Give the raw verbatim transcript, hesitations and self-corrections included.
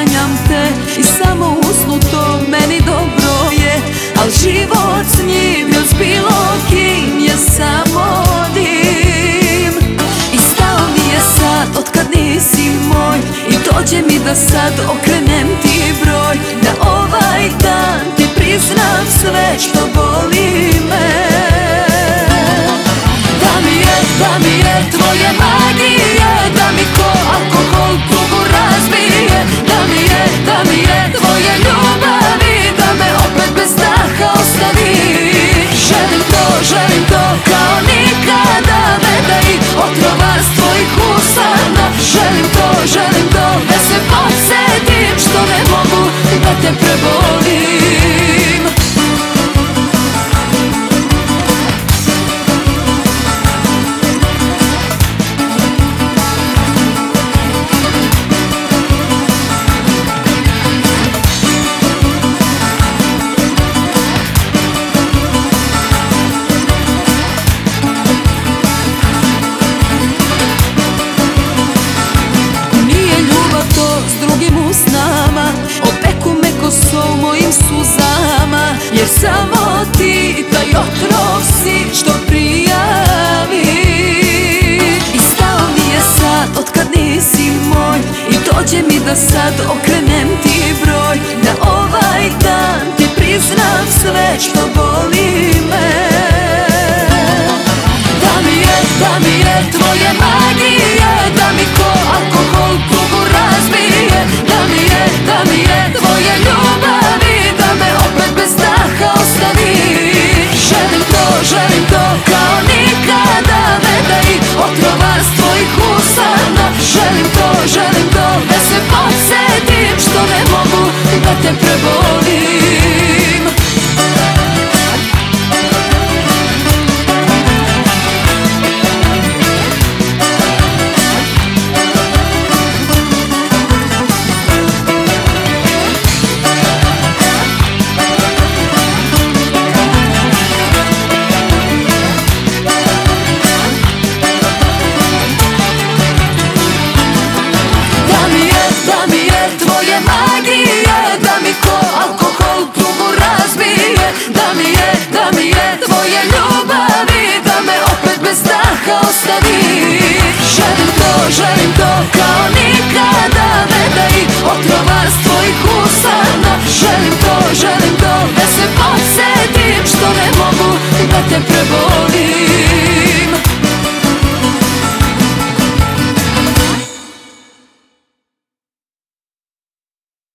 sanjam te i samo usnu to meni dobro je. Al život s njim još bilo kim je samo dim. I stao mi je sad otkad nisi moj i dođe mi da sad okrenem ti broj, da ovaj dan ti priznam sve što boli me. Da mi je, da mi je tvoje magije, da mi ko alkohol tugu razbije. Da mi je, da mi je tvoje ljubavi, da me opet bez daha ostaviš. Želim to, želim to kao nikada, veda i otrova s tvojih usana. Želim to, želim to da se podsjetim što ne mogu da te prebolim. Jer samo ti taj otrov si što prijavi. I stao mi je sad otkad nisi moj i dođe mi da sad okrenem ti broj, da ovaj dan ti priznam sve što boli me. Da mi je, da mi je tvoje magije, da mi ko alkohol tugu razbije. Da mi je, da mi je tvoje ljubavi, da me opet bez daha ostaviš. Želim to, želim to kao nikada, veda i otrova s tvojih usana. Želim to, želim to da se podsjetim što ne mogu da te prebolim. Da mi je, da mi je tvoje ljubavi, da me opet bez daha ostaviš. Želim to, želim to kao